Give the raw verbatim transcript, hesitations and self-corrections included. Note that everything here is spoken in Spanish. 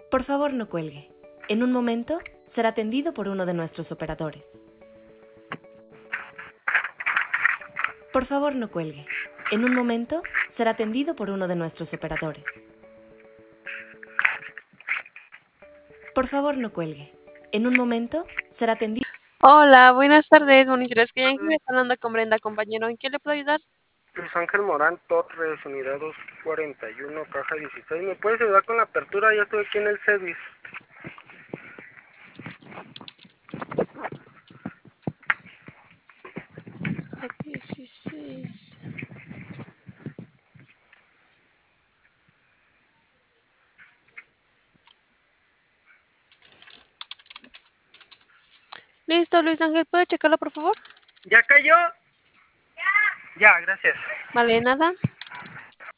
Por favor, no cuelgue. En un momento será atendido por uno de nuestros operadores. Por favor, no cuelgue. En un momento será atendido por uno de nuestros operadores. Por favor, no cuelgue. En un momento será atendido. Hola, buenas tardes, monitores que Yankee, hablando con Brenda, compañero. ¿En qué le puedo ayudar? Luis Ángel Morán Torres, unidad doscientos cuarenta y uno, caja dieciséis. ¿Me puedes ayudar con la apertura? Ya estoy aquí en el service. dieciséis. Listo, Luis Ángel, ¿puede checarlo, por favor? ¿Ya cayó? Ya. Ya, gracias. Vale, nada.